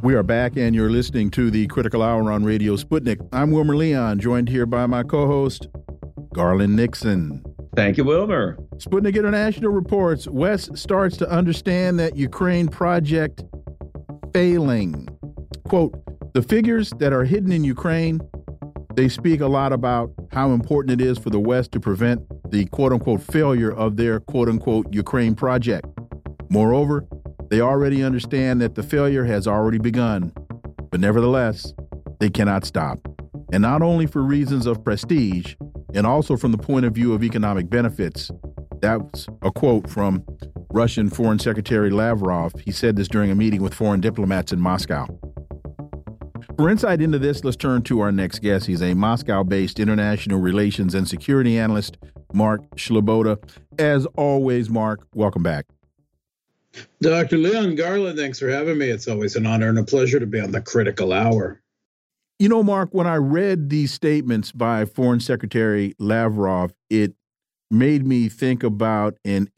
We are back, and you're listening to the Critical Hour on Radio Sputnik. I'm Wilmer Leon, joined here by my co-host, Garland Nixon. Thank you, Wilmer. Sputnik International reports West starts to understand that Ukraine project failing. Quote, the figures that are hidden in Ukraine, they speak a lot about how important it is for the West to prevent the quote-unquote failure of their quote-unquote Ukraine project. Moreover, they already understand that the failure has already begun, but nevertheless, they cannot stop. And not only for reasons of prestige, and also from the point of view of economic benefits. That's a quote from Russian Foreign Secretary Lavrov. He said this during a meeting with foreign diplomats in Moscow. For insight into this, let's turn to our next guest. He's a Moscow-based international relations and security analyst, Mark Sleboda. As always, Mark, welcome back. Dr. Leon, Garland, thanks for having me. It's always an honor and a pleasure to be on the Critical Hour. You know, Mark, when I read these statements by Foreign Secretary Lavrov, it made me think about an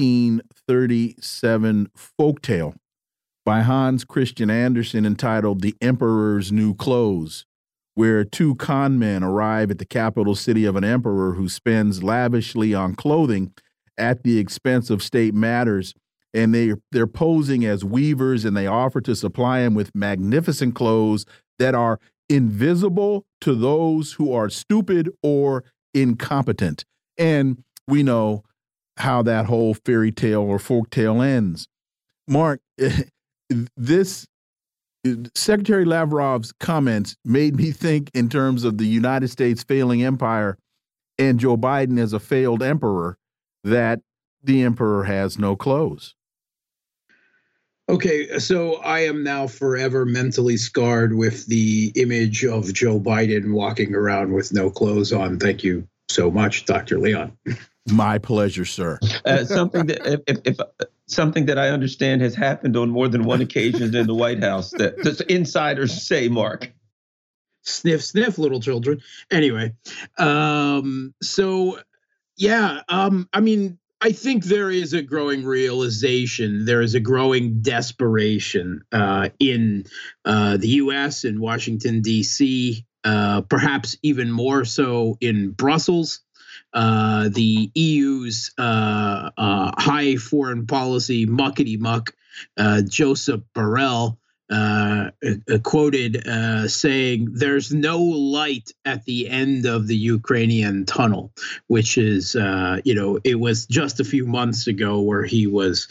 1837 folktale by Hans Christian Andersen entitled The Emperor's New Clothes, where two con men arrive at the capital city of an emperor who spends lavishly on clothing at the expense of state matters. And they're posing as weavers, and they offer to supply him with magnificent clothes that are invisible to those who are stupid or incompetent. And we know how that whole fairy tale or folk tale ends. Mark, this Secretary Lavrov's comments made me think in terms of the United States failing empire and Joe Biden as a failed emperor, that the emperor has no clothes. Okay, so I am now forever mentally scarred with the image of Joe Biden walking around with no clothes on. Thank you so much, Dr. Leon. My pleasure, sir. Something that I understand has happened on more than one occasion in the White House that the insiders say, Mark. Sniff, sniff, little children. Anyway, I mean, I think there is a growing realization, there is a growing desperation in the U.S. and Washington, D.C., perhaps even more so in Brussels. The EU's high foreign policy muckety-muck, Joseph Borrell, quoted saying, "There's no light at the end of the Ukrainian tunnel," which is, it was just a few months ago where he was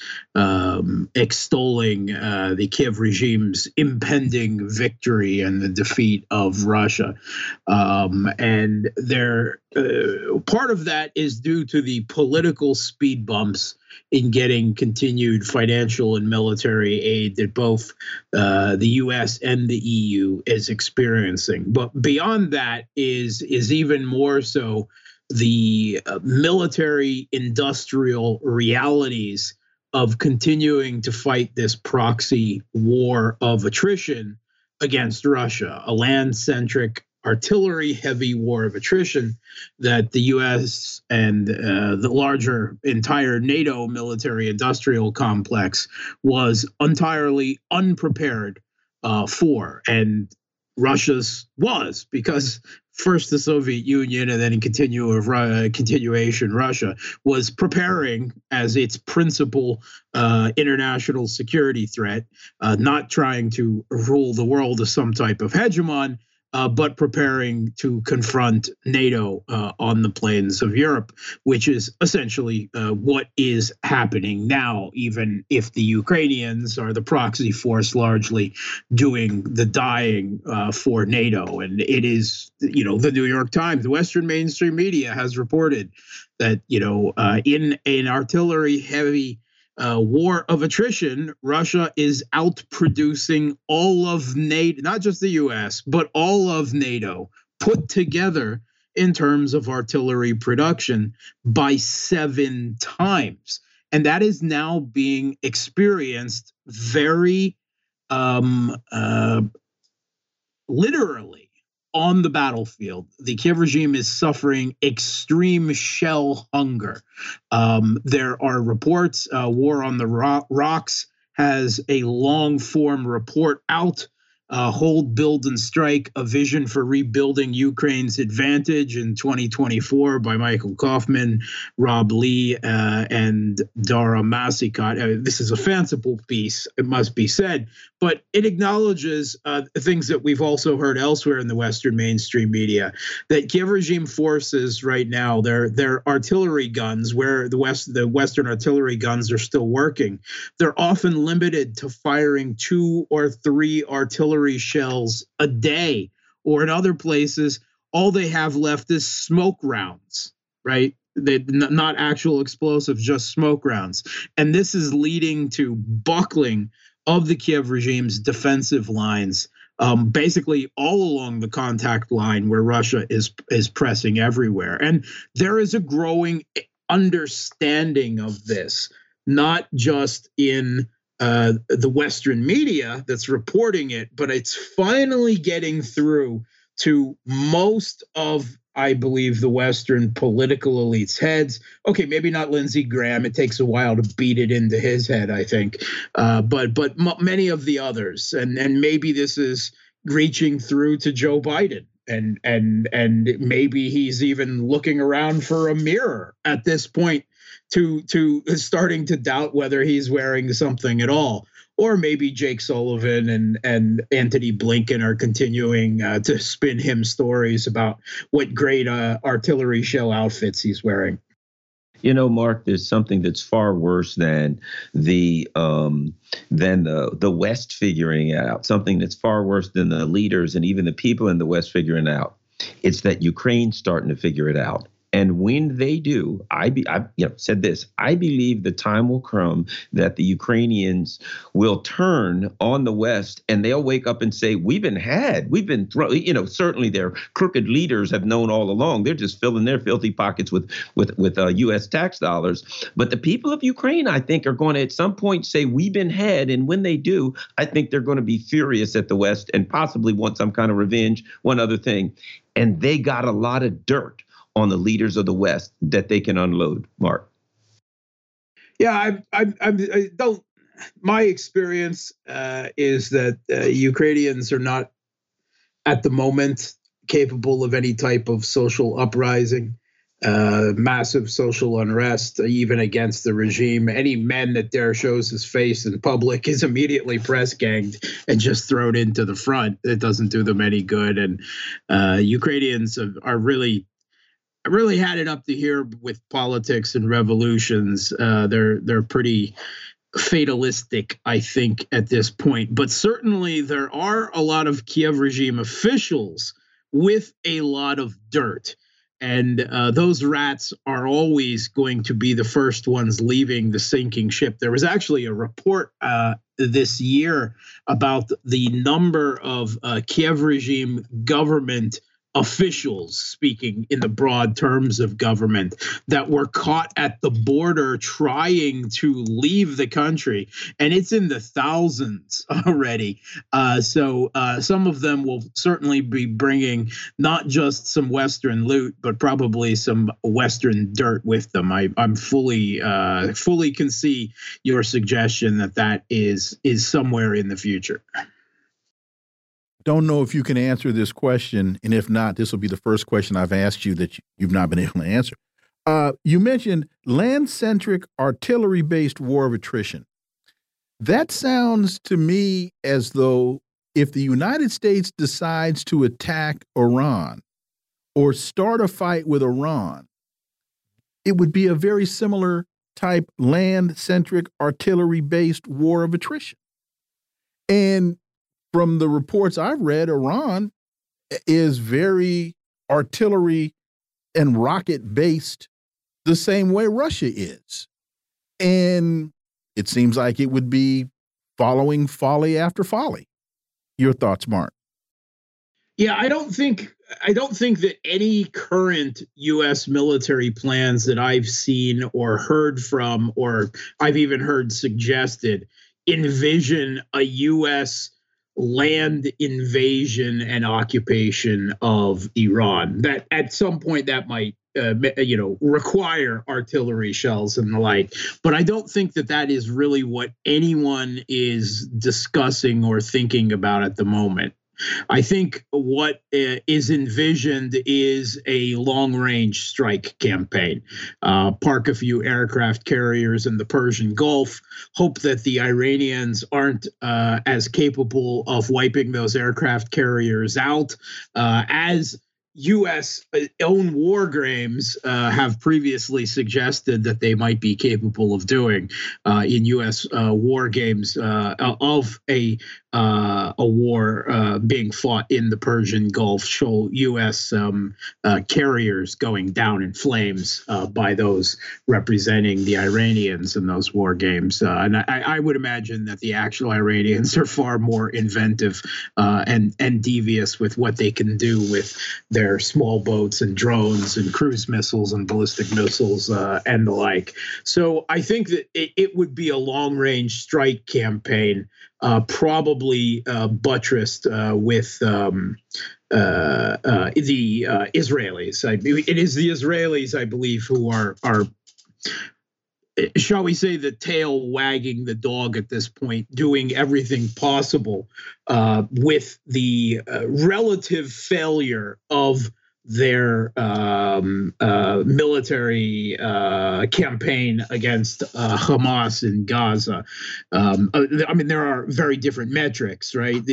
extolling the Kiev regime's impending victory and the defeat of Russia. And part of that is due to the political speed bumps in getting continued financial and military aid that both the US and the EU is experiencing. But beyond that is even more so the military industrial realities of continuing to fight this proxy war of attrition against Russia, a land-centric artillery heavy war of attrition that the US and the larger entire NATO military industrial complex was entirely unprepared for. And Russia's was, because first the Soviet Union and then in continuation Russia was preparing as its principal international security threat, not trying to rule the world as some type of hegemon, but preparing to confront NATO on the plains of Europe, which is essentially what is happening now, even if the Ukrainians are the proxy force largely doing the dying for NATO. And it is, the New York Times, the Western mainstream media has reported that, in an artillery heavy war of attrition, Russia is outproducing all of NATO, not just the US, but all of NATO put together in terms of artillery production by 7 times. And that is now being experienced very literally on the battlefield. The Kiev regime is suffering extreme shell hunger. There are reports, war on the rocks has a long form report out. Hold, Build, and Strike, A Vision for Rebuilding Ukraine's Advantage in 2024 by Michael Kaufman, Rob Lee, and Dara Masikot. This is a fanciful piece, it must be said, but it acknowledges things that we've also heard elsewhere in the Western mainstream media, that Kiev regime forces right now, their artillery guns, where the Western artillery guns are still working, they're often limited to firing 2 or 3 artillery shells a day, or in other places, all they have left is smoke rounds, right? They're not actual explosives, just smoke rounds. And this is leading to buckling of the Kiev regime's defensive lines, basically all along the contact line where Russia is pressing everywhere. And there is a growing understanding of this, not just in the Western media that's reporting it, but it's finally getting through to most of, I believe, the Western political elites' heads. Okay, maybe not Lindsey Graham. It takes a while to beat it into his head, I think. But many of the others, and maybe this is reaching through to Joe Biden. And maybe he's even looking around for a mirror at this point, to starting to doubt whether he's wearing something at all. Or maybe Jake Sullivan and Antony Blinken are continuing to spin him stories about what great artillery shell outfits he's wearing. You know, Mark, there's something that's far worse than the West figuring it out. Something that's far worse than the leaders and even the people in the West figuring it out. It's that Ukraine's starting to figure it out. And when they do, I've said this, I believe the time will come that the Ukrainians will turn on the West and they'll wake up and say, we've been certainly their crooked leaders have known all along. They're just filling their filthy pockets with U.S. tax dollars. But the people of Ukraine, I think, are going to at some point say, we've been had. And when they do, I think they're going to be furious at the West and possibly want some kind of revenge, one other thing. And they got a lot of dirt on the leaders of the West that they can unload, Mark. Yeah, I don't. My experience is that Ukrainians are not, at the moment, capable of any type of social uprising, massive social unrest, even against the regime. Any man that dare shows his face in public is immediately press ganged and just thrown into the front. It doesn't do them any good. And Ukrainians are really had it up to here with politics and revolutions. They're pretty fatalistic, I think, at this point. But certainly there are a lot of Kiev regime officials with a lot of dirt. And those rats are always going to be the first ones leaving the sinking ship. There was actually a report this year about the number of Kiev regime government officials, speaking in the broad terms of government, that were caught at the border trying to leave the country, and it's in the thousands already. So some of them will certainly be bringing not just some Western loot, but probably some Western dirt with them. I'm fully can see your suggestion that is somewhere in the future. Don't know if you can answer this question, and if not, this will be the first question I've asked you that you've not been able to answer. You mentioned land-centric, artillery-based war of attrition. That sounds to me as though if the United States decides to attack Iran or start a fight with Iran, it would be a very similar type land-centric, artillery-based war of attrition. And from the reports I've read, Iran is very artillery and rocket based the same way Russia is. And it seems like it would be following folly after folly. Your thoughts, Mark? Yeah, I don't think that any current U.S. military plans that I've seen or heard from, or I've even heard suggested, envision a U.S. land invasion and occupation of Iran. That at some point that might require artillery shells and the like. But I don't think that is really what anyone is discussing or thinking about at the moment. I think what is envisioned is a long-range strike campaign. Park a few aircraft carriers in the Persian Gulf, hope that the Iranians aren't as capable of wiping those aircraft carriers out as U.S. own war games have previously suggested that they might be capable of doing in U.S. war games of a war being fought in the Persian Gulf, show U.S. Carriers going down in flames by those representing the Iranians in those war games. And I would imagine that the actual Iranians are far more inventive and devious with what they can do with their small boats and drones and cruise missiles and ballistic missiles and the like. So I think that it would be a long-range strike campaign, probably buttressed with the Israelis. It is the Israelis, I believe, who are shall we say, the tail wagging the dog at this point, doing everything possible with the relative failure of their military campaign against Hamas in Gaza. I mean, there are very different metrics, right?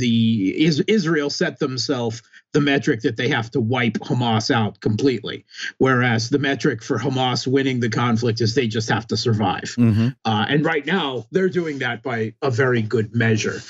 Israel set themselves the metric that they have to wipe Hamas out completely, whereas the metric for Hamas winning the conflict is they just have to survive. And right now, they're doing that by a very good measure.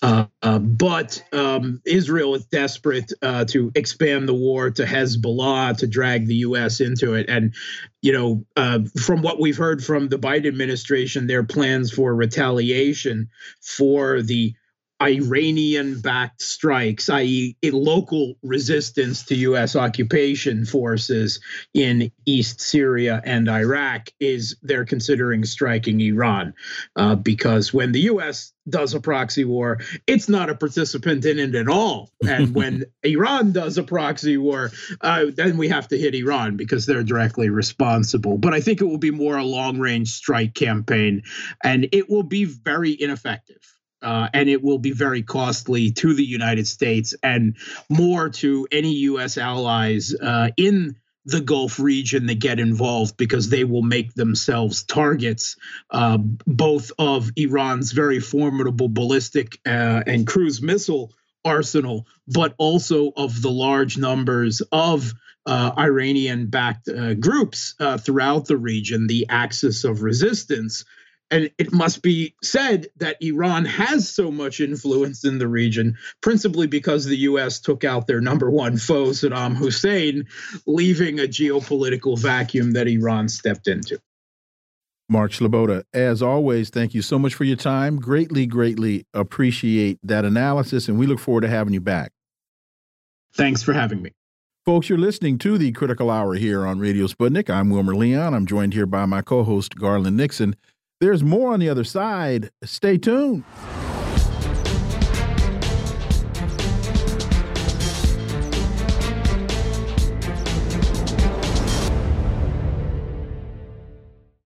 But Israel is desperate to expand the war to Hezbollah, to drag the U.S. into it. And, from what we've heard from the Biden administration, their plans for retaliation for the Iranian-backed strikes, i.e. a local resistance to U.S. occupation forces in East Syria and Iraq, is they're considering striking Iran. Because when the U.S. does a proxy war, it's not a participant in it at all. And when Iran does a proxy war, then we have to hit Iran because they're directly responsible. But I think it will be more a long-range strike campaign, and it will be very ineffective. And it will be very costly to the United States and more to any U.S. allies in the Gulf region that get involved, because they will make themselves targets both of Iran's very formidable ballistic and cruise missile arsenal, but also of the large numbers of Iranian-backed groups throughout the region, the axis of resistance. And it must be said that Iran has so much influence in the region, principally because the U.S. took out their number one foe, Saddam Hussein, leaving a geopolitical vacuum that Iran stepped into. Mark Sleboda, as always, thank you so much for your time. Greatly, greatly appreciate that analysis, and we look forward to having you back. Thanks for having me. Folks, you're listening to the Critical Hour here on Radio Sputnik. I'm Wilmer Leon. I'm joined here by my co-host, Garland Nixon. There's more on the other side. Stay tuned.